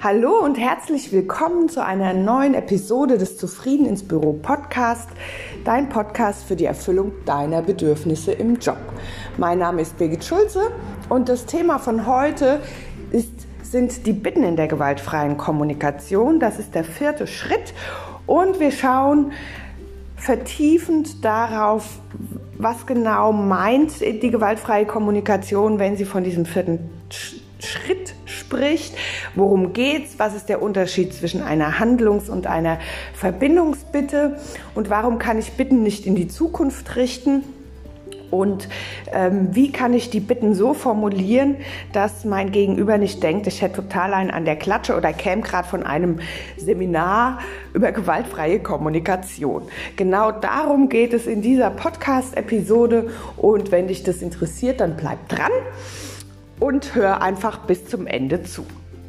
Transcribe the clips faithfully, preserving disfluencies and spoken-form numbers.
Hallo und herzlich willkommen zu einer neuen Episode des Zufrieden ins Büro Podcast, dein Podcast für die Erfüllung deiner Bedürfnisse im Job. Mein Name ist Birgit Schulze und das Thema von heute ist, sind die Bitten in der gewaltfreien Kommunikation. Das ist der vierte Schritt und wir schauen vertiefend darauf, was genau meint die gewaltfreie Kommunikation, wenn sie von diesem vierten Schritt spricht. Worum geht's? Was ist der Unterschied zwischen einer Handlungs- und einer Verbindungsbitte? Und warum kann ich Bitten nicht in die Zukunft richten? Und ähm, wie kann ich die Bitten so formulieren, dass mein Gegenüber nicht denkt, ich hätte total einen an der Klatsche oder käme gerade von einem Seminar über gewaltfreie Kommunikation. Genau darum geht es in dieser Podcast-Episode. Und wenn dich das interessiert, dann bleib dran und hör einfach bis zum Ende zu.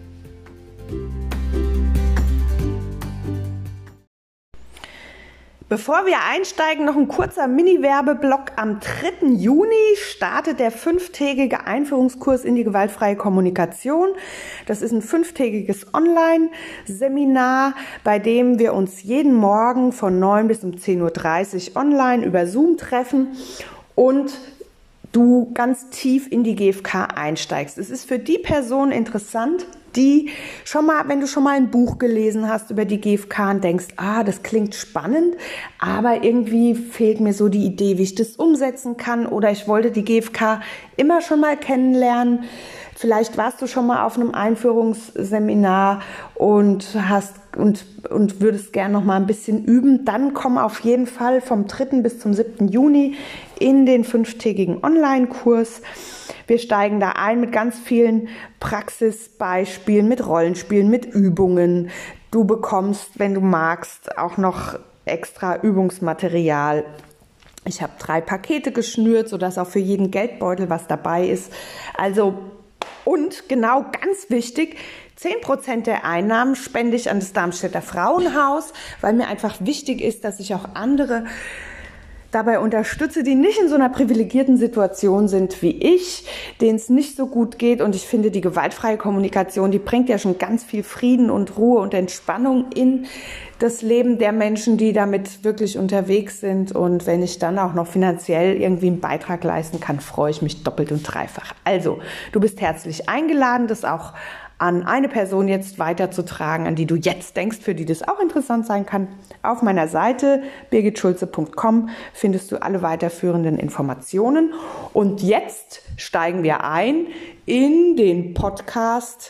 Bevor wir einsteigen, noch ein kurzer Mini-Werbeblock. Am dritten Juni startet der fünftägige Einführungskurs in die gewaltfreie Kommunikation. Das ist ein fünftägiges Online-Seminar, bei dem wir uns jeden Morgen von neun bis um zehn Uhr dreißig online über Zoom treffen und du ganz tief in die G F K einsteigst. Es ist für die Person interessant, die schon mal, wenn du schon mal ein Buch gelesen hast über die G F K und denkst, ah, das klingt spannend, aber irgendwie fehlt mir so die Idee, wie ich das umsetzen kann, oder ich wollte die G F K immer schon mal kennenlernen. Vielleicht warst du schon mal auf einem Einführungsseminar und hast und, und würdest gerne noch mal ein bisschen üben. Dann komm auf jeden Fall vom dritten bis zum siebten Juni in den fünftägigen Online-Kurs. Wir steigen da ein mit ganz vielen Praxisbeispielen, mit Rollenspielen, mit Übungen. Du bekommst, wenn du magst, auch noch extra Übungsmaterial. Ich habe drei Pakete geschnürt, sodass auch für jeden Geldbeutel was dabei ist. Also, und genau ganz wichtig, zehn Prozent der Einnahmen spende ich an das Darmstädter Frauenhaus, weil mir einfach wichtig ist, dass ich auch andere dabei unterstütze, die nicht in so einer privilegierten Situation sind wie ich, denen es nicht so gut geht. Und ich finde, die gewaltfreie Kommunikation, die bringt ja schon ganz viel Frieden und Ruhe und Entspannung in das Leben der Menschen, die damit wirklich unterwegs sind. Und wenn ich dann auch noch finanziell irgendwie einen Beitrag leisten kann, freue ich mich doppelt und dreifach. Also, du bist herzlich eingeladen, das auch an eine Person jetzt weiterzutragen, an die du jetzt denkst, für die das auch interessant sein kann. Auf meiner Seite birgit schulze punkt com findest du alle weiterführenden Informationen. Und jetzt steigen wir ein in den Podcast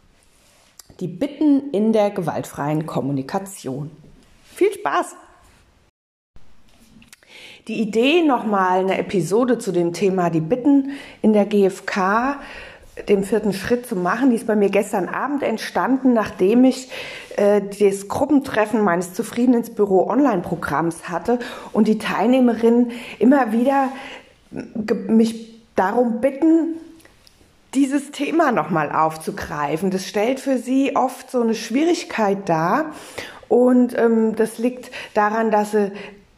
Die Bitten in der gewaltfreien Kommunikation. Viel Spaß! Die Idee, nochmal eine Episode zu dem Thema Die Bitten in der G F K, dem vierten Schritt zu machen, die ist bei mir gestern Abend entstanden, nachdem ich äh, das Gruppentreffen meines Zufrieden ins Büro Online-Programms hatte und die Teilnehmerinnen immer wieder mich darum bitten, dieses Thema nochmal aufzugreifen. Das stellt für sie oft so eine Schwierigkeit dar und ähm, das liegt daran, dass sie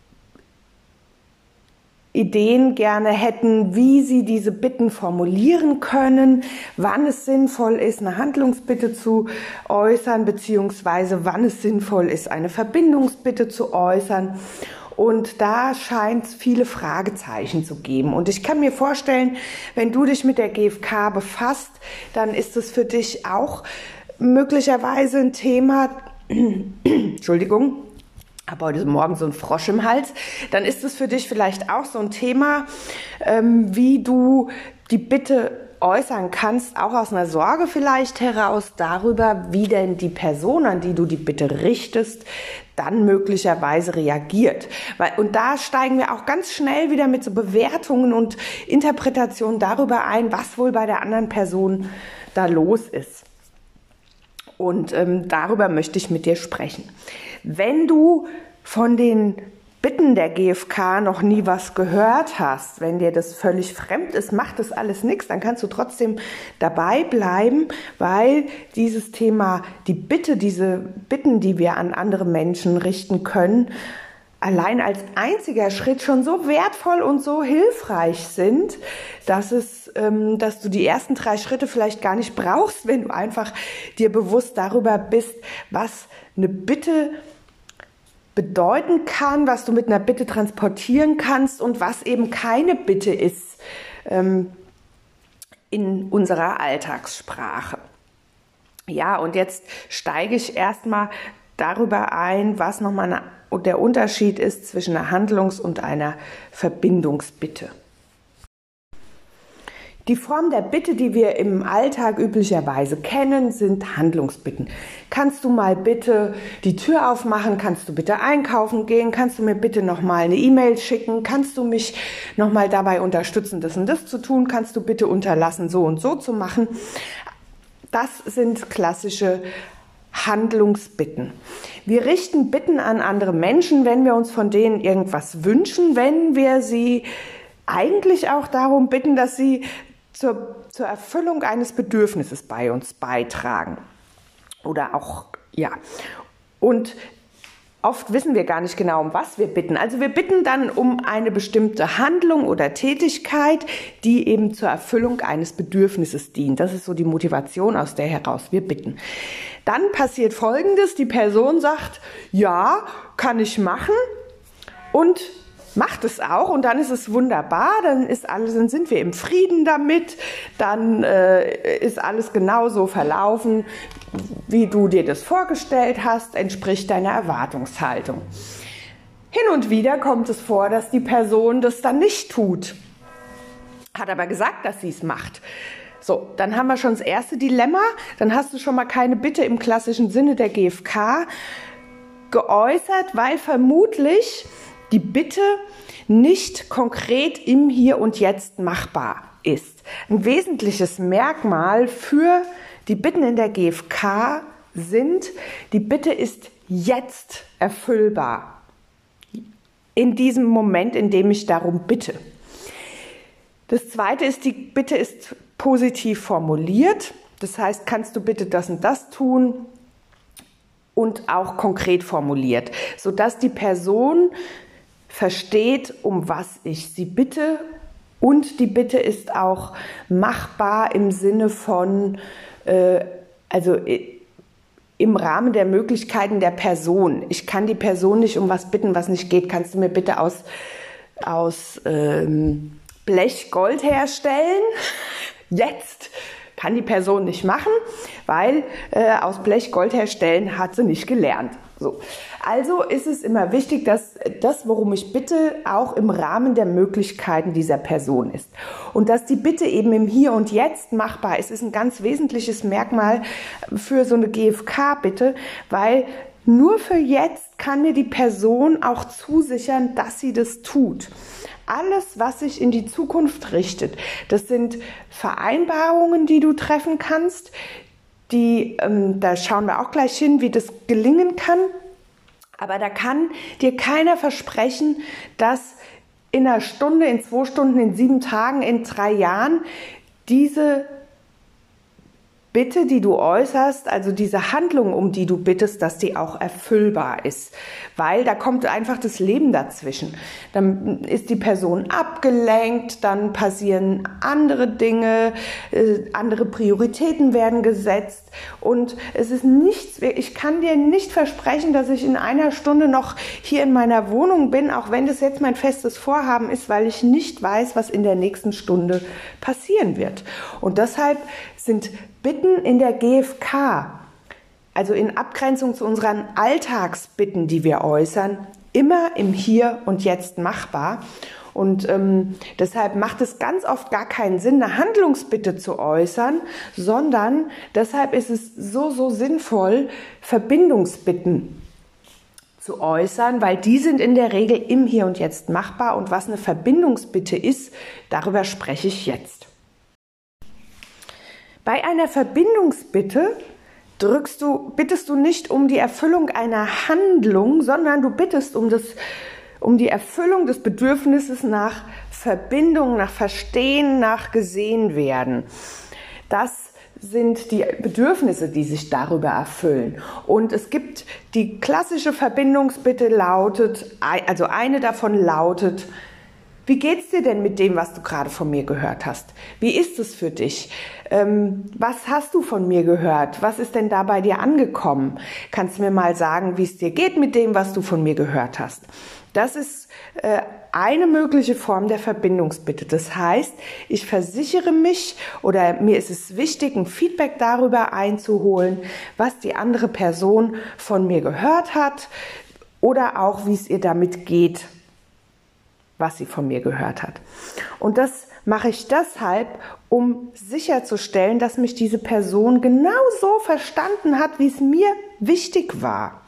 Ideen gerne hätten, wie sie diese Bitten formulieren können, wann es sinnvoll ist, eine Handlungsbitte zu äußern, beziehungsweise wann es sinnvoll ist, eine Verbindungsbitte zu äußern. Und da scheint es viele Fragezeichen zu geben. Und ich kann mir vorstellen, wenn du dich mit der G F K befasst, dann ist es für dich auch möglicherweise ein Thema, Entschuldigung, habe heute Morgen so einen Frosch im Hals, dann ist es für dich vielleicht auch so ein Thema, ähm, wie du die Bitte äußern kannst, auch aus einer Sorge vielleicht heraus darüber, wie denn die Person, an die du die Bitte richtest, dann möglicherweise reagiert. Weil, und da steigen wir auch ganz schnell wieder mit so Bewertungen und Interpretationen darüber ein, was wohl bei der anderen Person da los ist. Und ähm, darüber möchte ich mit dir sprechen. Wenn du von den Bitten der G F K noch nie was gehört hast, wenn dir das völlig fremd ist, macht das alles nichts, dann kannst du trotzdem dabei bleiben, weil dieses Thema, die Bitte, diese Bitten, die wir an andere Menschen richten können, allein als einziger Schritt schon so wertvoll und so hilfreich sind, dass es, ähm, dass du die ersten drei Schritte vielleicht gar nicht brauchst, wenn du einfach dir bewusst darüber bist, was eine Bitte bedeuten kann, was du mit einer Bitte transportieren kannst und was eben keine Bitte ist ähm, in unserer Alltagssprache. Ja, und jetzt steige ich erstmal darüber ein, was nochmal der Unterschied ist zwischen einer Handlungs- und einer Verbindungsbitte. Die Form der Bitte, die wir im Alltag üblicherweise kennen, sind Handlungsbitten. Kannst du mal bitte die Tür aufmachen? Kannst du bitte einkaufen gehen? Kannst du mir bitte nochmal eine E-Mail schicken? Kannst du mich nochmal dabei unterstützen, das und das zu tun? Kannst du bitte unterlassen, so und so zu machen? Das sind klassische Handlungsbitten. Wir richten Bitten an andere Menschen, wenn wir uns von denen irgendwas wünschen, wenn wir sie eigentlich auch darum bitten, dass sie zur, zur Erfüllung eines Bedürfnisses bei uns beitragen. Oder auch, ja. Und oft wissen wir gar nicht genau, um was wir bitten. Also wir bitten dann um eine bestimmte Handlung oder Tätigkeit, die eben zur Erfüllung eines Bedürfnisses dient. Das ist so die Motivation, aus der heraus wir bitten. Dann passiert Folgendes: Die Person sagt, ja, kann ich machen, und macht es auch, und dann ist es wunderbar, dann ist alles, dann sind wir im Frieden damit, dann äh, ist alles genauso verlaufen, wie du dir das vorgestellt hast, entspricht deiner Erwartungshaltung. Hin und wieder kommt es vor, dass die Person das dann nicht tut, hat aber gesagt, dass sie es macht. So, dann haben wir schon das erste Dilemma, dann hast du schon mal keine Bitte im klassischen Sinne der G F K geäußert, weil vermutlich die Bitte nicht konkret im Hier und Jetzt machbar ist. Ein wesentliches Merkmal für die Bitten in der G F K sind, die Bitte ist jetzt erfüllbar. In diesem Moment, in dem ich darum bitte. Das zweite ist, die Bitte ist positiv formuliert. Das heißt, kannst du bitte das und das tun? Und auch konkret formuliert, sodass die Person versteht, um was ich sie bitte, und die Bitte ist auch machbar im Sinne von, äh, also im Rahmen der Möglichkeiten der Person. Ich kann die Person nicht um was bitten, was nicht geht. Kannst du mir bitte aus, aus ähm, Blech Gold herstellen? Jetzt kann die Person nicht machen, weil äh, aus Blech Gold herstellen hat sie nicht gelernt. So. Also ist es immer wichtig, dass das, worum ich bitte, auch im Rahmen der Möglichkeiten dieser Person ist. Und dass die Bitte eben im Hier und Jetzt machbar ist, ist ein ganz wesentliches Merkmal für so eine G F K-Bitte, weil nur für jetzt kann mir die Person auch zusichern, dass sie das tut. Alles, was sich in die Zukunft richtet, das sind Vereinbarungen, die du treffen kannst. Die, ähm, da schauen wir auch gleich hin, wie das gelingen kann. Aber da kann dir keiner versprechen, dass in einer Stunde, in zwei Stunden, in sieben Tagen, in drei Jahren diese Bitte, die du äußerst, also diese Handlung, um die du bittest, dass die auch erfüllbar ist. Weil da kommt einfach das Leben dazwischen. Dann ist die Person abgelenkt, dann passieren andere Dinge, äh, andere Prioritäten werden gesetzt. Und es ist nichts, ich kann dir nicht versprechen, dass ich in einer Stunde noch hier in meiner Wohnung bin, auch wenn das jetzt mein festes Vorhaben ist, weil ich nicht weiß, was in der nächsten Stunde passieren wird. Und deshalb sind Bitten in der G F K, also in Abgrenzung zu unseren Alltagsbitten, die wir äußern, immer im Hier und Jetzt machbar. Und ähm, deshalb macht es ganz oft gar keinen Sinn, eine Handlungsbitte zu äußern, sondern deshalb ist es so, so sinnvoll, Verbindungsbitten zu äußern, weil die sind in der Regel im Hier und Jetzt machbar. Und was eine Verbindungsbitte ist, darüber spreche ich jetzt. Bei einer Verbindungsbitte drückst du, bittest du nicht um die Erfüllung einer Handlung, sondern du bittest um, das, um die Erfüllung des Bedürfnisses nach Verbindung, nach Verstehen, nach gesehen werden. Das sind die Bedürfnisse, die sich darüber erfüllen. Und es gibt die klassische Verbindungsbitte lautet, also eine davon lautet: Wie geht's dir denn mit dem, was du gerade von mir gehört hast? Wie ist es für dich? Ähm, was hast du von mir gehört? Was ist denn da bei dir angekommen? Kannst du mir mal sagen, wie es dir geht mit dem, was du von mir gehört hast? Das ist äh, eine mögliche Form der Verbindungsbitte. Das heißt, ich versichere mich oder mir ist es wichtig, ein Feedback darüber einzuholen, was die andere Person von mir gehört hat oder auch, wie es ihr damit geht, was sie von mir gehört hat. Und das mache ich deshalb, um sicherzustellen, dass mich diese Person genau so verstanden hat, wie es mir wichtig war.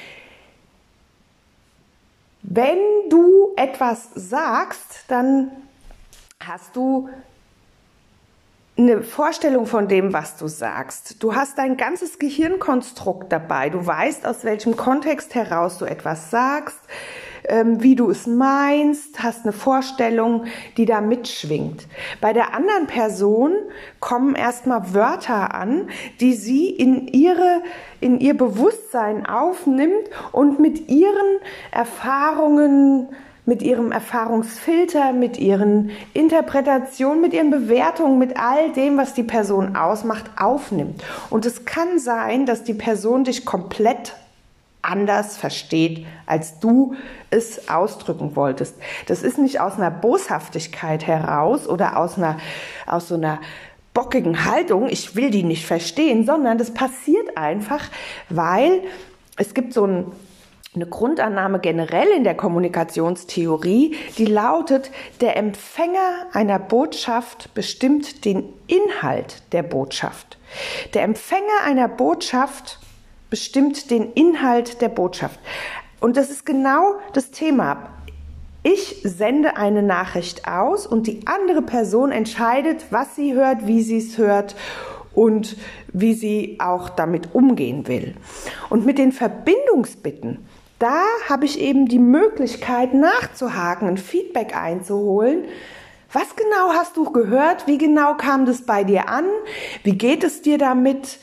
Wenn du etwas sagst, dann hast du eine Vorstellung von dem, was du sagst. Du hast dein ganzes Gehirnkonstrukt dabei. Du weißt, aus welchem Kontext heraus du etwas sagst, wie du es meinst, hast eine Vorstellung, die da mitschwingt. Bei der anderen Person kommen erstmal Wörter an, die sie in ihre, in ihr Bewusstsein aufnimmt und mit ihren Erfahrungen, mit ihrem Erfahrungsfilter, mit ihren Interpretationen, mit ihren Bewertungen, mit all dem, was die Person ausmacht, aufnimmt. Und es kann sein, dass die Person dich komplett anders versteht, als du es ausdrücken wolltest. Das ist nicht aus einer Boshaftigkeit heraus oder aus einer, aus so einer bockigen Haltung, ich will die nicht verstehen, sondern das passiert einfach, weil es gibt so ein Eine Grundannahme generell in der Kommunikationstheorie, die lautet: Der Empfänger einer Botschaft bestimmt den Inhalt der Botschaft. Der Empfänger einer Botschaft bestimmt den Inhalt der Botschaft. Und das ist genau das Thema. Ich sende eine Nachricht aus und die andere Person entscheidet, was sie hört, wie sie es hört und wie sie auch damit umgehen will. Und mit den Verbindungsbitten, da habe ich eben die Möglichkeit nachzuhaken, ein Feedback einzuholen. Was genau hast du gehört? Wie genau kam das bei dir an? Wie geht es dir damit?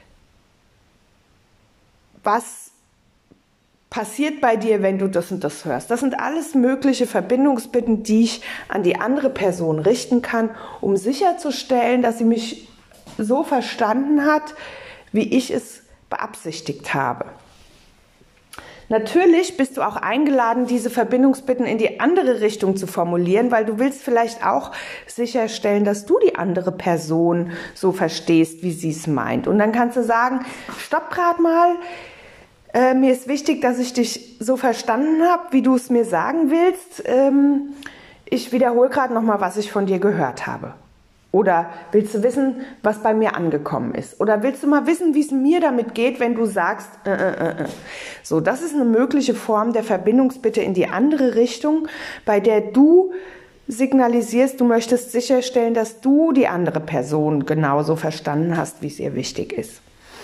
Was passiert bei dir, wenn du das und das hörst? Das sind alles mögliche Verbindungsbitten, die ich an die andere Person richten kann, um sicherzustellen, dass sie mich so verstanden hat, wie ich es beabsichtigt habe. Natürlich bist du auch eingeladen, diese Verbindungsbitten in die andere Richtung zu formulieren, weil du willst vielleicht auch sicherstellen, dass du die andere Person so verstehst, wie sie es meint. Und dann kannst du sagen: Stopp gerade mal, äh, mir ist wichtig, dass ich dich so verstanden habe, wie du es mir sagen willst. Ähm, ich wiederhole gerade nochmal, was ich von dir gehört habe. Oder willst du wissen, was bei mir angekommen ist? Oder willst du mal wissen, wie es mir damit geht, wenn du sagst, äh, äh, äh. So, das ist eine mögliche Form der Verbindungsbitte in die andere Richtung, bei der du signalisierst, du möchtest sicherstellen, dass du die andere Person genauso verstanden hast, wie es ihr wichtig ist.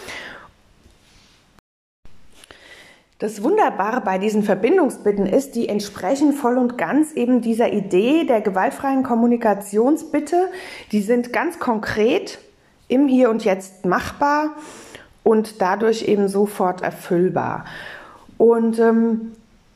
Das Wunderbare bei diesen Verbindungsbitten ist, die entsprechen voll und ganz eben dieser Idee der gewaltfreien Kommunikationsbitte. Die sind ganz konkret im Hier und Jetzt machbar und dadurch eben sofort erfüllbar. Und ähm,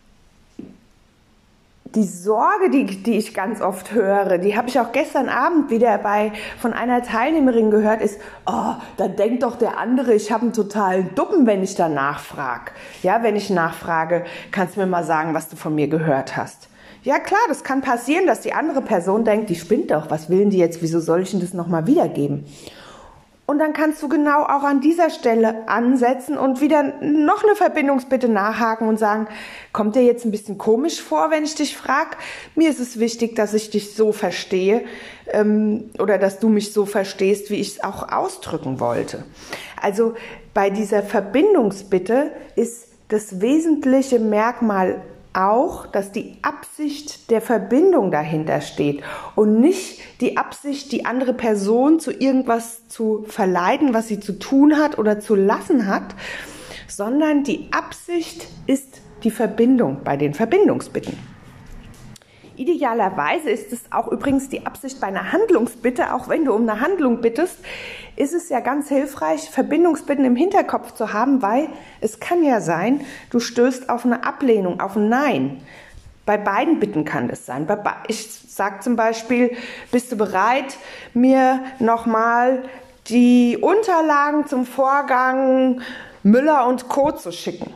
die Sorge, die, die ich ganz oft höre, die habe ich auch gestern Abend wieder bei von einer Teilnehmerin gehört, ist: Oh, da denkt doch der andere, ich habe einen totalen Duppen, wenn ich da nachfrage. Ja, wenn ich nachfrage, kannst du mir mal sagen, was du von mir gehört hast. Ja klar, das kann passieren, dass die andere Person denkt, die spinnt doch, was will denn die jetzt, wieso soll ich denn das nochmal wiedergeben? Und dann kannst du genau auch an dieser Stelle ansetzen und wieder noch eine Verbindungsbitte nachhaken und sagen: Kommt dir jetzt ein bisschen komisch vor, wenn ich dich frage? Mir ist es wichtig, dass ich dich so verstehe ähm, oder dass du mich so verstehst, wie ich es auch ausdrücken wollte. Also bei dieser Verbindungsbitte ist das wesentliche Merkmal auch, dass die Absicht der Verbindung dahinter steht und nicht die Absicht, die andere Person zu irgendwas zu verleiten, was sie zu tun hat oder zu lassen hat, sondern die Absicht ist die Verbindung bei den Verbindungsbitten. Idealerweise ist es auch übrigens die Absicht bei einer Handlungsbitte, auch wenn du um eine Handlung bittest, ist es ja ganz hilfreich, Verbindungsbitten im Hinterkopf zu haben, weil es kann ja sein, du stößt auf eine Ablehnung, auf ein Nein. Bei beiden Bitten kann das sein. Ich sage zum Beispiel, bist du bereit, mir nochmal die Unterlagen zum Vorgang Müller und Co. zu schicken?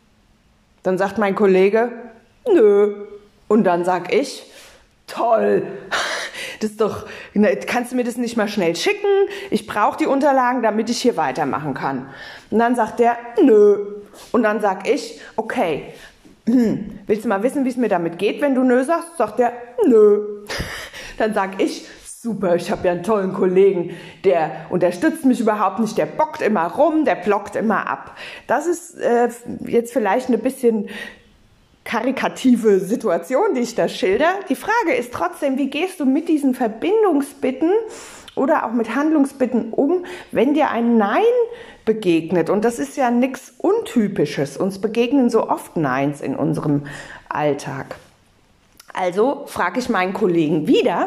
Dann sagt mein Kollege, nö. Und dann sag ich, toll, das ist doch, kannst du mir das nicht mal schnell schicken? Ich brauche die Unterlagen, damit ich hier weitermachen kann. Und dann sagt der, nö. Und dann sag ich, okay, hm, willst du mal wissen, wie es mir damit geht, wenn du nö sagst? Sagt der, nö. Dann sag ich, super, ich habe ja einen tollen Kollegen, der unterstützt mich überhaupt nicht, der bockt immer rum, der blockt immer ab. Das ist äh, jetzt vielleicht eine bisschen karikative Situation, die ich da schilder. Die Frage ist trotzdem, wie gehst du mit diesen Verbindungsbitten oder auch mit Handlungsbitten um, wenn dir ein Nein begegnet? Und das ist ja nichts Untypisches. Uns begegnen so oft Neins in unserem Alltag. Also frage ich meinen Kollegen wieder,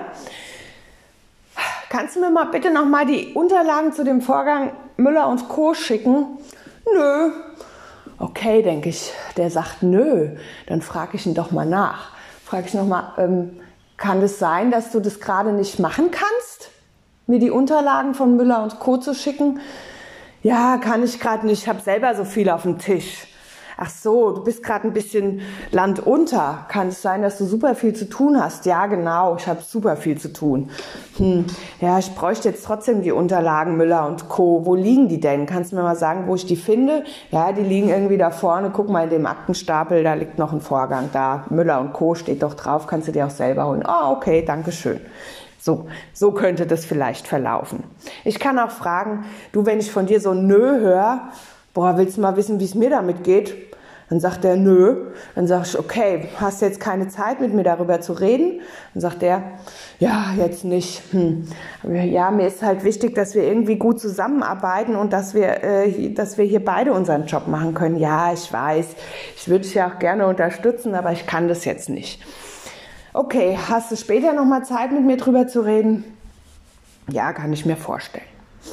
kannst du mir mal bitte nochmal die Unterlagen zu dem Vorgang Müller und Co. schicken? Nö. Okay, denke ich, der sagt nö, dann frage ich ihn doch mal nach. Frage ich nochmal, ähm, kann es sein, dass du das gerade nicht machen kannst, mir die Unterlagen von Müller und Co. zu schicken? Ja, kann ich gerade nicht, ich habe selber so viel auf dem Tisch. Ach so, du bist gerade ein bisschen landunter. Kann es sein, dass du super viel zu tun hast? Ja, genau, ich habe super viel zu tun. Hm, ja, ich bräuchte jetzt trotzdem die Unterlagen Müller und Co. Wo liegen die denn? Kannst du mir mal sagen, wo ich die finde? Ja, die liegen irgendwie da vorne. Guck mal in dem Aktenstapel, da liegt noch ein Vorgang da. Müller und Co. steht doch drauf, kannst du dir auch selber holen. Oh, okay, danke schön. So, so könnte das vielleicht verlaufen. Ich kann auch fragen, du, wenn ich von dir so Nö höre, boah, willst du mal wissen, wie es mir damit geht? Dann sagt er, nö. Dann sage ich, okay, hast du jetzt keine Zeit, mit mir darüber zu reden? Dann sagt er, ja, jetzt nicht. Hm. Ja, mir ist halt wichtig, dass wir irgendwie gut zusammenarbeiten und dass wir, äh, dass wir hier beide unseren Job machen können. Ja, ich weiß, ich würde dich ja auch gerne unterstützen, aber ich kann das jetzt nicht. Okay, hast du später nochmal Zeit, mit mir drüber zu reden? Ja, kann ich mir vorstellen.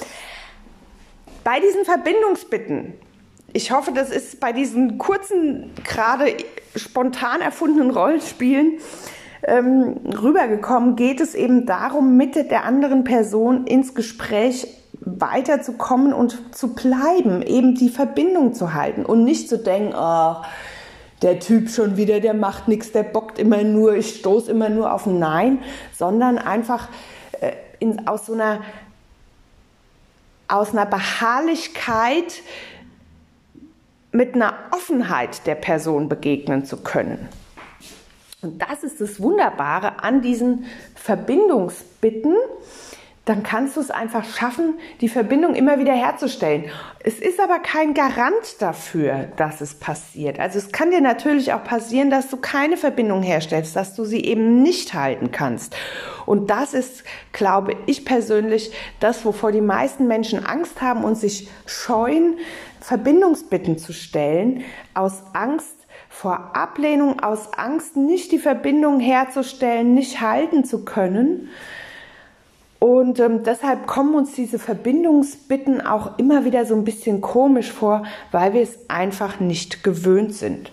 Bei diesen Verbindungsbitten, ich hoffe, das ist bei diesen kurzen, gerade spontan erfundenen Rollenspielen ähm, rübergekommen, geht es eben darum, mit der anderen Person ins Gespräch weiterzukommen und zu bleiben, eben die Verbindung zu halten und nicht zu denken, oh, der Typ schon wieder, der macht nichts, der bockt immer nur, ich stoße immer nur auf ein Nein, sondern einfach äh, in, aus so einer aus einer Beharrlichkeit mit einer Offenheit der Person begegnen zu können. Und das ist das Wunderbare an diesen Verbindungsbitten. Dann kannst du es einfach schaffen, die Verbindung immer wieder herzustellen. Es ist aber kein Garant dafür, dass es passiert. Also es kann dir natürlich auch passieren, dass du keine Verbindung herstellst, dass du sie eben nicht halten kannst. Und das ist, glaube ich persönlich, das, wovor die meisten Menschen Angst haben und sich scheuen, Verbindungsbitten zu stellen, aus Angst vor Ablehnung, aus Angst, nicht die Verbindung herzustellen, nicht halten zu können. Und ähm, deshalb kommen uns diese Verbindungsbitten auch immer wieder so ein bisschen komisch vor, weil wir es einfach nicht gewöhnt sind.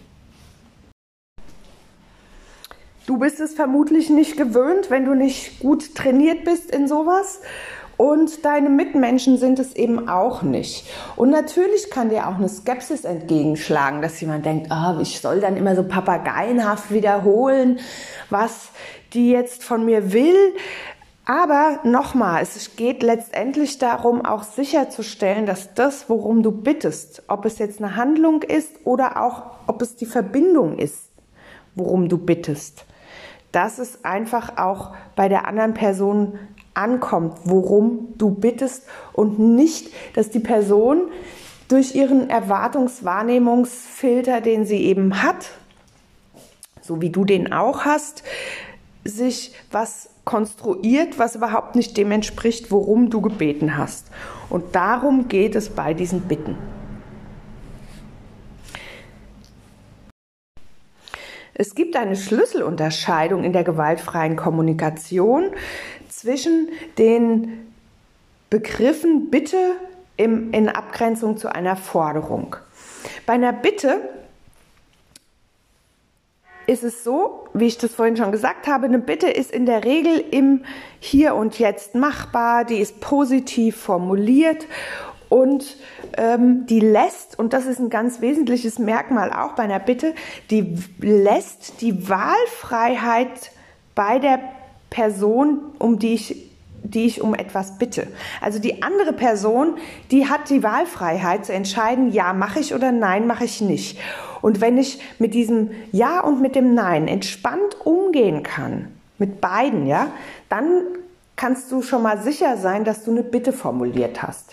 Du bist es vermutlich nicht gewöhnt, wenn du nicht gut trainiert bist in sowas. Und deine Mitmenschen sind es eben auch nicht. Und natürlich kann dir auch eine Skepsis entgegenschlagen, dass jemand denkt, ah, ich soll dann immer so papageienhaft wiederholen, was die jetzt von mir will. Aber nochmal, es geht letztendlich darum, auch sicherzustellen, dass das, worum du bittest, ob es jetzt eine Handlung ist oder auch, ob es die Verbindung ist, worum du bittest, dass es einfach auch bei der anderen Person ankommt, worum du bittest und nicht, dass die Person durch ihren Erwartungswahrnehmungsfilter, den sie eben hat, so wie du den auch hast, sich was konstruiert, was überhaupt nicht dem entspricht, worum du gebeten hast. Und darum geht es bei diesen Bitten. Es gibt eine Schlüsselunterscheidung in der gewaltfreien Kommunikation zwischen den Begriffen Bitte im, in Abgrenzung zu einer Forderung. Bei einer Bitte ist es so, wie ich das vorhin schon gesagt habe, eine Bitte ist in der Regel im Hier und Jetzt machbar, die ist positiv formuliert und ähm, die lässt, und das ist ein ganz wesentliches Merkmal auch bei einer Bitte, die lässt die Wahlfreiheit bei der Person, um die ich die ich um etwas bitte. Also die andere Person, die hat die Wahlfreiheit zu entscheiden, ja, mache ich oder nein, mache ich nicht. Und wenn ich mit diesem Ja und mit dem Nein entspannt umgehen kann, mit beiden, ja, dann kannst du schon mal sicher sein, dass du eine Bitte formuliert hast.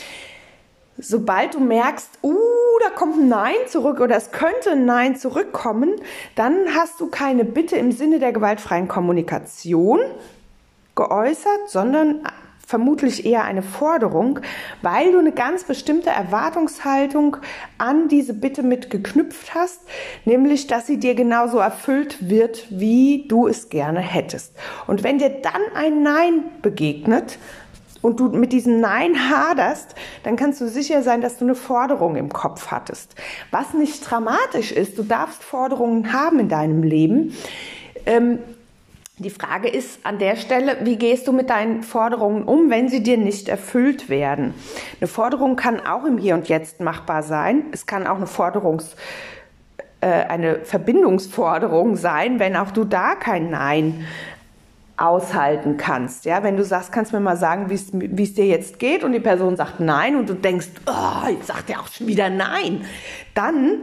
Sobald du merkst, uh, da kommt ein Nein zurück oder es könnte ein Nein zurückkommen, dann hast du keine Bitte im Sinne der gewaltfreien Kommunikation geäußert, sondern vermutlich eher eine Forderung, weil du eine ganz bestimmte Erwartungshaltung an diese Bitte mit geknüpft hast, nämlich, dass sie dir genauso erfüllt wird, wie du es gerne hättest. Und wenn dir dann ein Nein begegnet und du mit diesem Nein haderst, dann kannst du sicher sein, dass du eine Forderung im Kopf hattest. Was nicht dramatisch ist, du darfst Forderungen haben in deinem Leben. Ähm, Die Frage ist an der Stelle, wie gehst du mit deinen Forderungen um, wenn sie dir nicht erfüllt werden? Eine Forderung kann auch im Hier und Jetzt machbar sein. Es kann auch eine Forderungs, äh, eine Verbindungsforderung sein, wenn auch du da kein Nein aushalten kannst. Ja, wenn du sagst, kannst du mir mal sagen, wie es dir jetzt geht, und die Person sagt Nein und du denkst, oh, jetzt sagt er auch schon wieder Nein. Dann,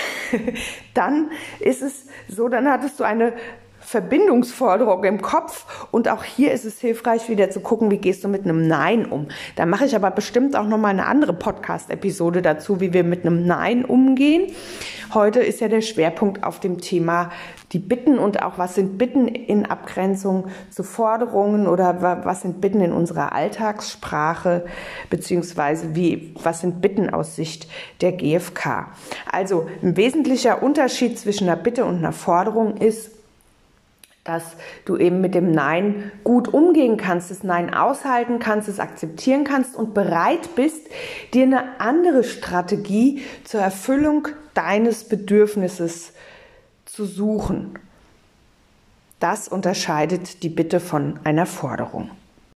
dann ist es so, dann hattest du eine Verbindungsforderung im Kopf, und auch hier ist es hilfreich, wieder zu gucken, wie gehst du mit einem Nein um. Da mache ich aber bestimmt auch nochmal eine andere Podcast-Episode dazu, wie wir mit einem Nein umgehen. Heute ist ja der Schwerpunkt auf dem Thema die Bitten und auch, was sind Bitten in Abgrenzung zu Forderungen oder was sind Bitten in unserer Alltagssprache, beziehungsweise wie, was sind Bitten aus Sicht der G F K. Also ein wesentlicher Unterschied zwischen einer Bitte und einer Forderung ist, dass du eben mit dem Nein gut umgehen kannst, das Nein aushalten kannst, es akzeptieren kannst und bereit bist, dir eine andere Strategie zur Erfüllung deines Bedürfnisses zu suchen. Das unterscheidet die Bitte von einer Forderung.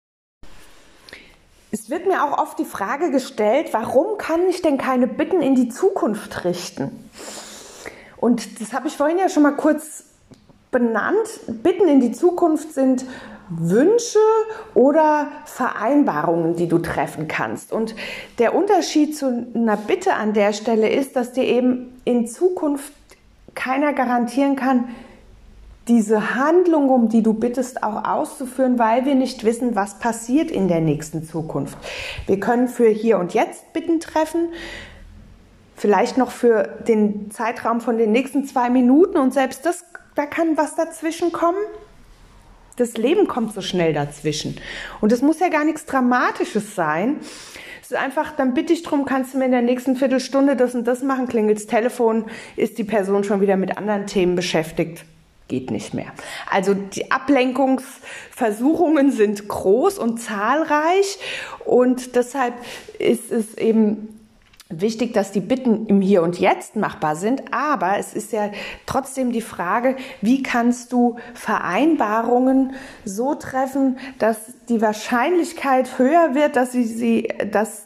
Es wird mir auch oft die Frage gestellt, warum kann ich denn keine Bitten in die Zukunft richten? Und das habe ich vorhin ja schon mal kurz benannt. Bitten in die Zukunft sind Wünsche oder Vereinbarungen, die du treffen kannst. Und der Unterschied zu einer Bitte an der Stelle ist, dass dir eben in Zukunft keiner garantieren kann, diese Handlung, um die du bittest, auch auszuführen, weil wir nicht wissen, was passiert in der nächsten Zukunft. Wir können für hier und jetzt Bitten treffen, vielleicht noch für den Zeitraum von den nächsten zwei Minuten, und selbst das, da kann was dazwischen kommen. Das Leben kommt so schnell dazwischen. Und es muss ja gar nichts Dramatisches sein. Es ist einfach, dann bitte ich drum, kannst du mir in der nächsten Viertelstunde das und das machen, klingelt das Telefon, ist die Person schon wieder mit anderen Themen beschäftigt. Geht nicht mehr. Also die Ablenkungsversuchungen sind groß und zahlreich, und deshalb ist es eben wichtig, dass die Bitten im Hier und Jetzt machbar sind, aber es ist ja trotzdem die Frage, wie kannst du Vereinbarungen so treffen, dass die Wahrscheinlichkeit höher wird, dass sie, sie dass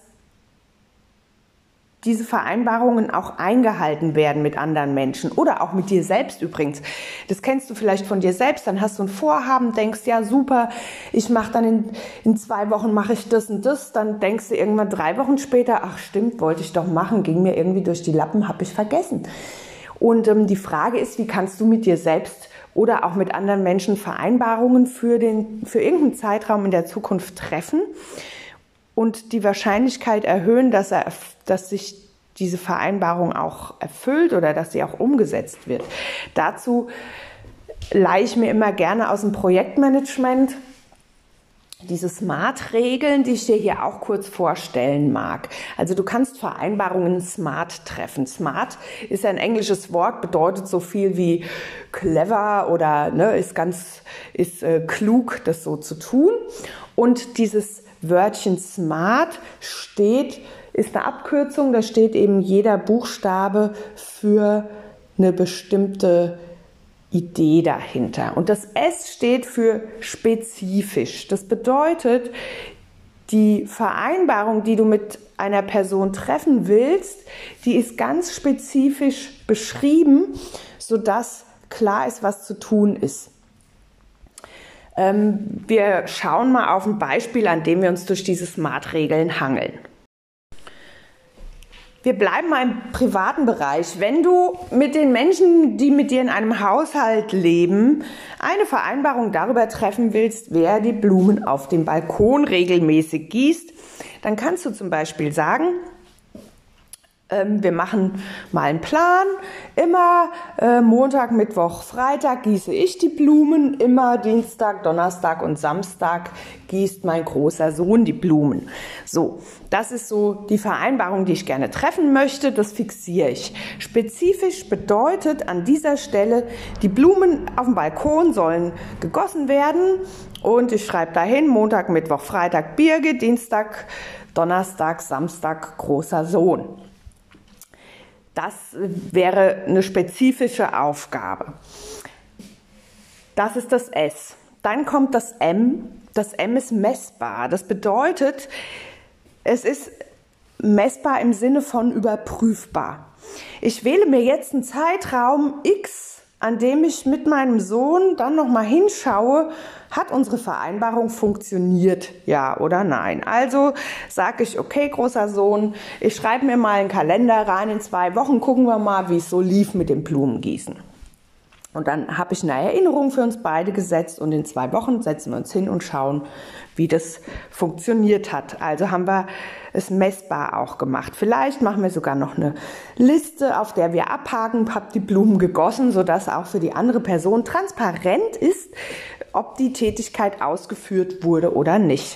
diese Vereinbarungen auch eingehalten werden mit anderen Menschen oder auch mit dir selbst übrigens. Das kennst du vielleicht von dir selbst, dann hast du ein Vorhaben, denkst, ja super, ich mache dann in, in zwei Wochen mache ich das und das, dann denkst du irgendwann drei Wochen später, ach stimmt, wollte ich doch machen, ging mir irgendwie durch die Lappen, habe ich vergessen. Und ähm, die Frage ist, wie kannst du mit dir selbst oder auch mit anderen Menschen Vereinbarungen für, den, für irgendeinen Zeitraum in der Zukunft treffen und die Wahrscheinlichkeit erhöhen, dass, er, dass sich diese Vereinbarung auch erfüllt oder dass sie auch umgesetzt wird. Dazu leihe ich mir immer gerne aus dem Projektmanagement diese Smart-Regeln, die ich dir hier auch kurz vorstellen mag. Also du kannst Vereinbarungen smart treffen. Smart ist ein englisches Wort, bedeutet so viel wie clever oder ne, ist ganz ist äh, klug, das so zu tun. Und dieses Wörtchen smart steht, ist eine Abkürzung, da steht eben jeder Buchstabe für eine bestimmte Idee dahinter. Und das S steht für spezifisch. Das bedeutet, die Vereinbarung, die du mit einer Person treffen willst, die ist ganz spezifisch beschrieben, sodass klar ist, was zu tun ist. Ähm, wir schauen mal auf ein Beispiel, an dem wir uns durch diese Smart-Regeln hangeln. Wir bleiben mal im privaten Bereich. Wenn du mit den Menschen, die mit dir in einem Haushalt leben, eine Vereinbarung darüber treffen willst, wer die Blumen auf dem Balkon regelmäßig gießt, dann kannst du zum Beispiel sagen, ähm, wir machen mal einen Plan. Immer äh, Montag, Mittwoch, Freitag gieße ich die Blumen. Immer Dienstag, Donnerstag und Samstag gießt mein großer Sohn die Blumen. So, das ist so die Vereinbarung, die ich gerne treffen möchte. Das fixiere ich. Spezifisch bedeutet an dieser Stelle, die Blumen auf dem Balkon sollen gegossen werden. Und ich schreibe dahin, Montag, Mittwoch, Freitag Birge, Dienstag, Donnerstag, Samstag großer Sohn. Das wäre eine spezifische Aufgabe. Das ist das S. Dann kommt das M. Das M ist messbar. Das bedeutet, es ist messbar im Sinne von überprüfbar. Ich wähle mir jetzt einen Zeitraum X, an dem ich mit meinem Sohn dann nochmal hinschaue, hat unsere Vereinbarung funktioniert, ja oder nein. Also sage ich, okay, großer Sohn, ich schreibe mir mal einen Kalender rein, in zwei Wochen gucken wir mal, wie es so lief mit dem Blumengießen. Und dann habe ich eine Erinnerung für uns beide gesetzt und in zwei Wochen setzen wir uns hin und schauen, wie das funktioniert hat. Also haben wir es messbar auch gemacht. Vielleicht machen wir sogar noch eine Liste, auf der wir abhaken, hab die Blumen gegossen, sodass auch für die andere Person transparent ist, ob die Tätigkeit ausgeführt wurde oder nicht.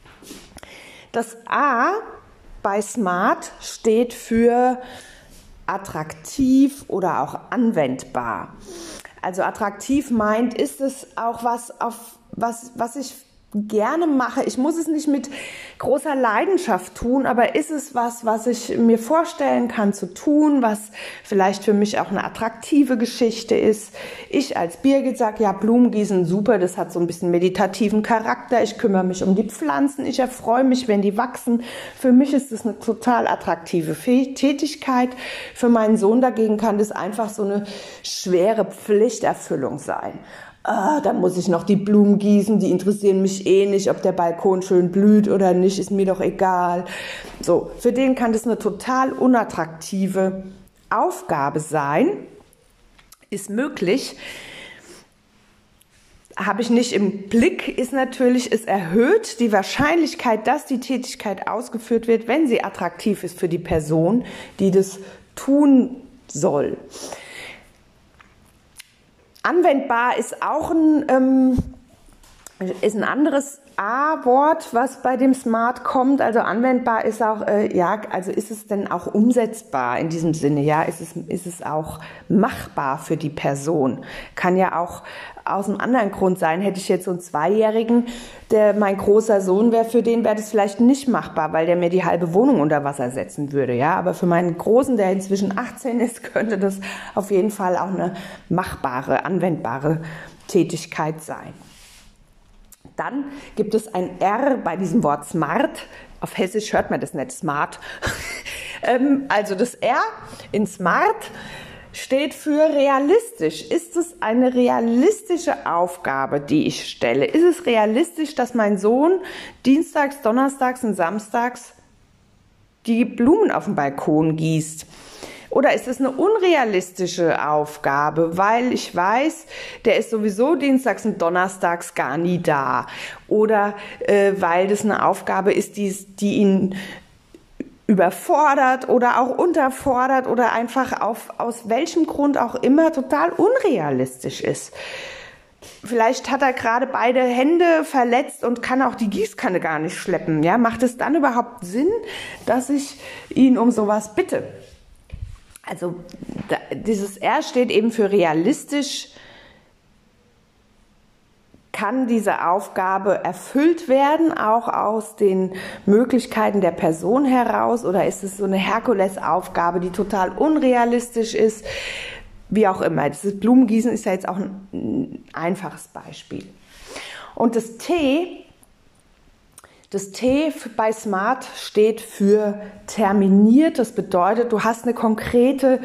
Das A bei Smart steht für attraktiv oder auch anwendbar. Also attraktiv meint, ist es auch was, auf was, was ich gerne mache. Ich muss es nicht mit großer Leidenschaft tun, aber ist es was, was ich mir vorstellen kann zu tun, was vielleicht für mich auch eine attraktive Geschichte ist. Ich als Birgit sage, ja, Blumengießen, super, das hat so ein bisschen meditativen Charakter. Ich kümmere mich um die Pflanzen, ich erfreue mich, wenn die wachsen. Für mich ist das eine total attraktive Tätigkeit. Für meinen Sohn dagegen kann das einfach so eine schwere Pflichterfüllung sein. Ah, da muss ich noch die Blumen gießen, die interessieren mich eh nicht, ob der Balkon schön blüht oder nicht, ist mir doch egal. So, für den kann das eine total unattraktive Aufgabe sein. Ist möglich. Habe ich nicht im Blick, ist natürlich, es erhöht die Wahrscheinlichkeit, dass die Tätigkeit ausgeführt wird, wenn sie attraktiv ist für die Person, die das tun soll. Anwendbar ist auch ein, ähm, ist ein anderes A-Wort, was bei dem Smart kommt. Also anwendbar ist auch, äh, ja, also ist es denn auch umsetzbar in diesem Sinne? Ja, ist es, ist es auch machbar für die Person? Kann ja auch aus einem anderen Grund sein. Hätte ich jetzt so einen Zweijährigen, der mein großer Sohn wäre, für den wäre das vielleicht nicht machbar, weil der mir die halbe Wohnung unter Wasser setzen würde. Ja, aber für meinen Großen, der inzwischen achtzehn ist, könnte das auf jeden Fall auch eine machbare, anwendbare Tätigkeit sein. Dann gibt es ein R bei diesem Wort smart. Auf Hessisch hört man das nicht, smart. Also das R in smart steht für realistisch. Ist es eine realistische Aufgabe, die ich stelle? Ist es realistisch, dass mein Sohn dienstags, donnerstags und samstags die Blumen auf dem Balkon gießt? Oder ist es eine unrealistische Aufgabe, weil ich weiß, der ist sowieso dienstags und donnerstags gar nie da? Oder äh, weil das eine Aufgabe ist, die, die ihn überfordert oder auch unterfordert oder einfach auf, aus welchem Grund auch immer total unrealistisch ist. Vielleicht hat er gerade beide Hände verletzt und kann auch die Gießkanne gar nicht schleppen. Ja, macht es dann überhaupt Sinn, dass ich ihn um sowas bitte? Also da, dieses R steht eben für realistisch. Kann diese Aufgabe erfüllt werden, auch aus den Möglichkeiten der Person heraus? Oder ist es so eine Herkulesaufgabe, die total unrealistisch ist? Wie auch immer. Das Blumengießen ist ja jetzt auch ein einfaches Beispiel. Und das T, das T bei SMART steht für terminiert. Das bedeutet, du hast eine konkrete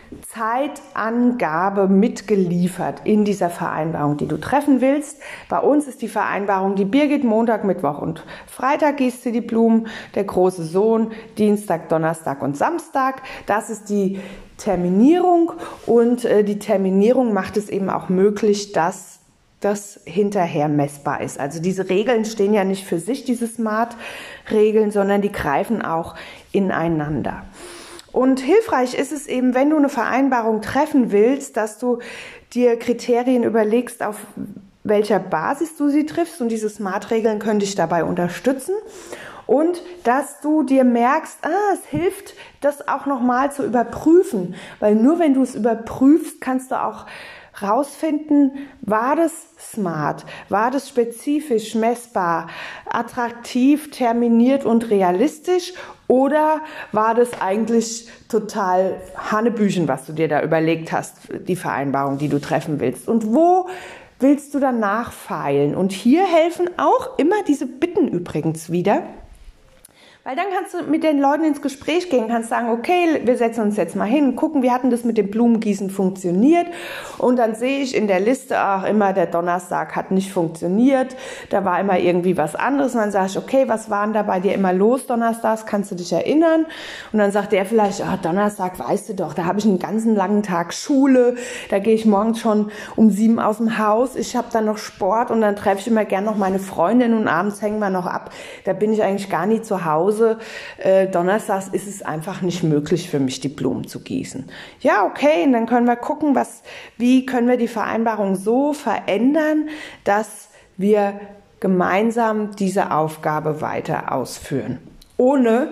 Zeitangabe mitgeliefert in dieser Vereinbarung, die du treffen willst. Bei uns ist die Vereinbarung, die Birgit Montag, Mittwoch und Freitag gießt sie die Blumen, der große Sohn Dienstag, Donnerstag und Samstag. Das ist die Terminierung und äh, die Terminierung macht es eben auch möglich, dass das hinterher messbar ist. Also diese Regeln stehen ja nicht für sich, diese SMART-Regeln, sondern die greifen auch ineinander. Und hilfreich ist es eben, wenn du eine Vereinbarung treffen willst, dass du dir Kriterien überlegst, auf welcher Basis du sie triffst. Und diese SMART-Regeln können dich dabei unterstützen. Und dass du dir merkst, ah, es hilft, das auch nochmal zu überprüfen. Weil nur wenn du es überprüfst, kannst du auch rausfinden, war das smart, war das spezifisch, messbar, attraktiv, terminiert und realistisch oder war das eigentlich total Hanebüchen, was du dir da überlegt hast, die Vereinbarung, die du treffen willst. Und wo willst du dann nachfeilen? Und hier helfen auch immer diese Bitten übrigens wieder. Weil dann kannst du mit den Leuten ins Gespräch gehen, kannst sagen, okay, wir setzen uns jetzt mal hin, gucken, wie hat denn das mit dem Blumengießen funktioniert? Und dann sehe ich in der Liste, ach, immer der Donnerstag hat nicht funktioniert, da war immer irgendwie was anderes. Und dann sage ich, okay, was war denn da bei dir immer los donnerstags, kannst du dich erinnern? Und dann sagt der vielleicht, ah, Donnerstag, weißt du doch, da habe ich einen ganzen langen Tag Schule, da gehe ich morgens schon um sieben aus dem Haus, ich habe dann noch Sport und dann treffe ich immer gern noch meine Freundin und abends hängen wir noch ab, da bin ich eigentlich gar nie zu Hause. Äh, donnerstags ist es einfach nicht möglich für mich, die Blumen zu gießen. Ja, okay, und dann können wir gucken, was, wie können wir die Vereinbarung so verändern, dass wir gemeinsam diese Aufgabe weiter ausführen. Ohne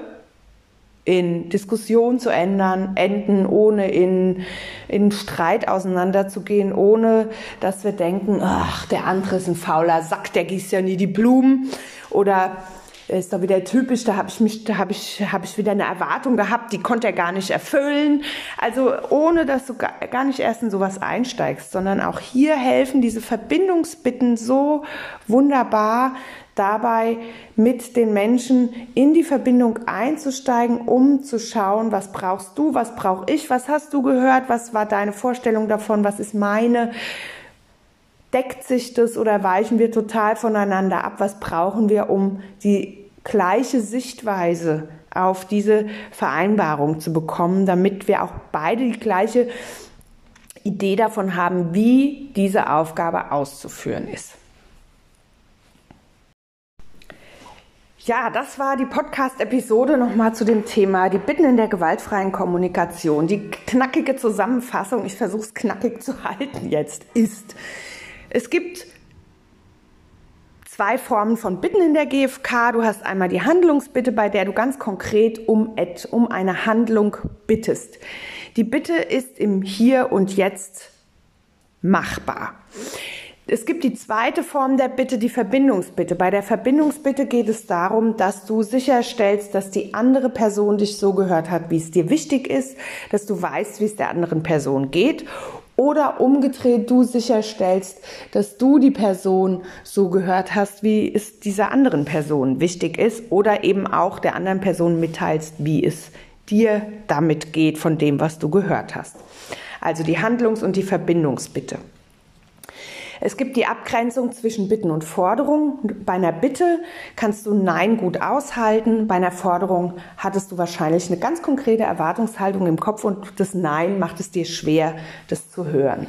in Diskussion zu ändern, enden, ohne in, in Streit auseinanderzugehen, ohne dass wir denken, ach, der andere ist ein fauler Sack, der gießt ja nie die Blumen oder ist doch wieder typisch, da habe ich mich, da habe ich, habe ich wieder eine Erwartung gehabt, die konnte er gar nicht erfüllen. Also ohne, dass du gar, gar nicht erst in sowas einsteigst, sondern auch hier helfen diese Verbindungsbitten so wunderbar dabei, mit den Menschen in die Verbindung einzusteigen, um zu schauen, was brauchst du, was brauche ich, was hast du gehört, was war deine Vorstellung davon, was ist meine. Deckt sich das oder weichen wir total voneinander ab? Was brauchen wir, um die gleiche Sichtweise auf diese Vereinbarung zu bekommen, damit wir auch beide die gleiche Idee davon haben, wie diese Aufgabe auszuführen ist? Ja, das war die Podcast-Episode nochmal zu dem Thema die Bitten in der gewaltfreien Kommunikation. Die knackige Zusammenfassung, ich versuche es knackig zu halten jetzt, ist: Es gibt zwei Formen von Bitten in der G F K. Du hast einmal die Handlungsbitte, bei der du ganz konkret um, um eine Handlung bittest. Die Bitte ist im Hier und Jetzt machbar. Es gibt die zweite Form der Bitte, die Verbindungsbitte. Bei der Verbindungsbitte geht es darum, dass du sicherstellst, dass die andere Person dich so gehört hat, wie es dir wichtig ist, dass du weißt, wie es der anderen Person geht. Oder umgedreht, du sicherstellst, dass du die Person so gehört hast, wie es dieser anderen Person wichtig ist. Oder eben auch der anderen Person mitteilst, wie es dir damit geht von dem, was du gehört hast. Also die Handlungs- und die Verbindungsbitte. Es gibt die Abgrenzung zwischen Bitten und Forderung. Bei einer Bitte kannst du Nein gut aushalten. Bei einer Forderung hattest du wahrscheinlich eine ganz konkrete Erwartungshaltung im Kopf und das Nein macht es dir schwer, das zu hören.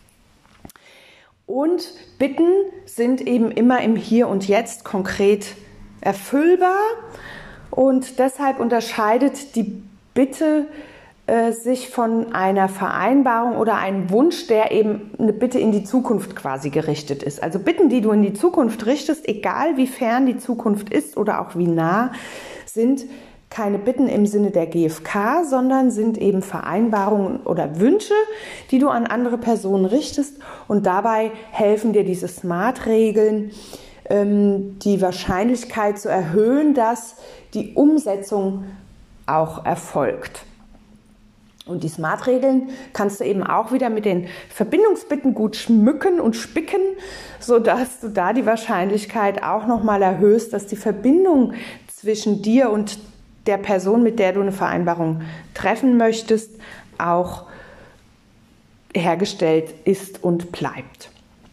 Und Bitten sind eben immer im Hier und Jetzt konkret erfüllbar und deshalb unterscheidet die Bitte äh, sich von einer Vereinbarung oder einem Wunsch, der eben eine Bitte in die Zukunft quasi gerichtet ist. Also Bitten, die du in die Zukunft richtest, egal wie fern die Zukunft ist oder auch wie nah, sind keine Bitten im Sinne der G F K, sondern sind eben Vereinbarungen oder Wünsche, die du an andere Personen richtest. Und dabei helfen dir diese Smart-Regeln, ähm, die Wahrscheinlichkeit zu erhöhen, dass die Umsetzung auch erfolgt. Und die Smart-Regeln kannst du eben auch wieder mit den Verbindungsbitten gut schmücken und spicken, sodass du da die Wahrscheinlichkeit auch nochmal erhöhst, dass die Verbindung zwischen dir und der Person, mit der du eine Vereinbarung treffen möchtest, auch hergestellt ist und bleibt.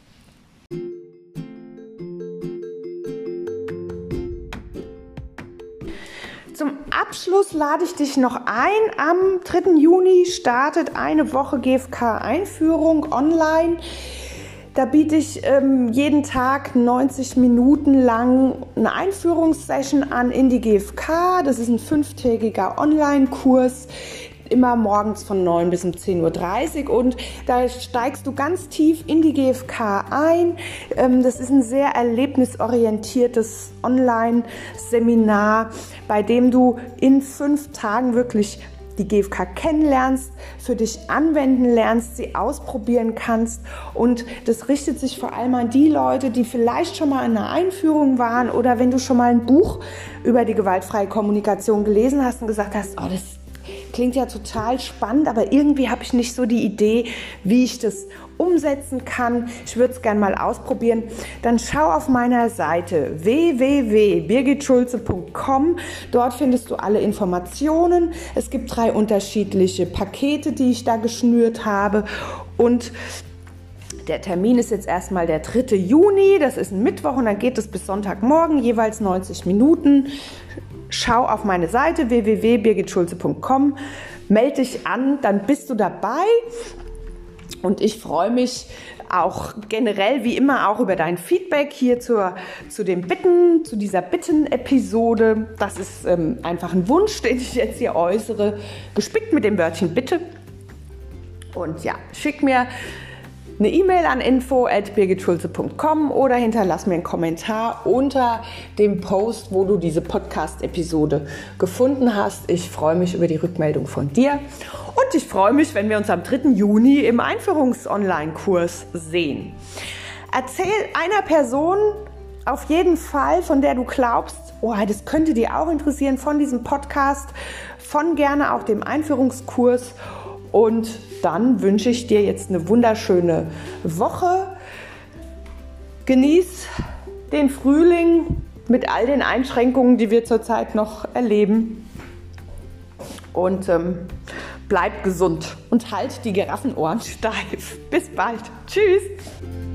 Zum Abschluss lade ich dich noch ein. Am dritten Juni startet eine Woche G F K-Einführung online. Da biete ich ähm, jeden Tag neunzig Minuten lang eine Einführungssession an in die G F K. Das ist ein fünftägiger Online-Kurs, immer morgens von neun bis um zehn Uhr dreißig, und da steigst du ganz tief in die G F K ein. Ähm, das ist ein sehr erlebnisorientiertes Online-Seminar, bei dem du in fünf Tagen wirklich die G F K kennenlernst, für dich anwenden lernst, sie ausprobieren kannst, und das richtet sich vor allem an die Leute, die vielleicht schon mal in einer Einführung waren oder wenn du schon mal ein Buch über die gewaltfreie Kommunikation gelesen hast und gesagt hast, oh, das klingt ja total spannend, aber irgendwie habe ich nicht so die Idee, wie ich das umsetzen kann. Ich würde es gerne mal ausprobieren. Dann schau auf meiner Seite w w w punkt birgit schulze punkt com. Dort findest du alle Informationen. Es gibt drei unterschiedliche Pakete, die ich da geschnürt habe, und der Termin ist jetzt erstmal der dritte Juni. Das ist ein Mittwoch, und dann geht es bis Sonntagmorgen, jeweils neunzig Minuten. Schau auf meine Seite w w w punkt birgit schulze punkt com, melde dich an, dann bist du dabei, und ich freue mich auch generell wie immer auch über dein Feedback hier zur, zu den Bitten, zu dieser Bitten-Episode. Das ist ähm, einfach ein Wunsch, den ich jetzt hier äußere, gespickt mit dem Wörtchen Bitte. Und ja, schick mir eine E-Mail an info at birgit schulze punkt com oder hinterlass mir einen Kommentar unter dem Post, wo du diese Podcast-Episode gefunden hast. Ich freue mich über die Rückmeldung von dir, und ich freue mich, wenn wir uns am dritten Juni im Einführungs-Online-Kurs sehen. Erzähl einer Person auf jeden Fall, von der du glaubst, oh, das könnte dir auch interessieren, von diesem Podcast, von gerne auch dem Einführungskurs. Und dann wünsche ich dir jetzt eine wunderschöne Woche. Genieß den Frühling mit all den Einschränkungen, die wir zurzeit noch erleben. Und ähm, bleib gesund und halt die Giraffenohren steif. Bis bald. Tschüss.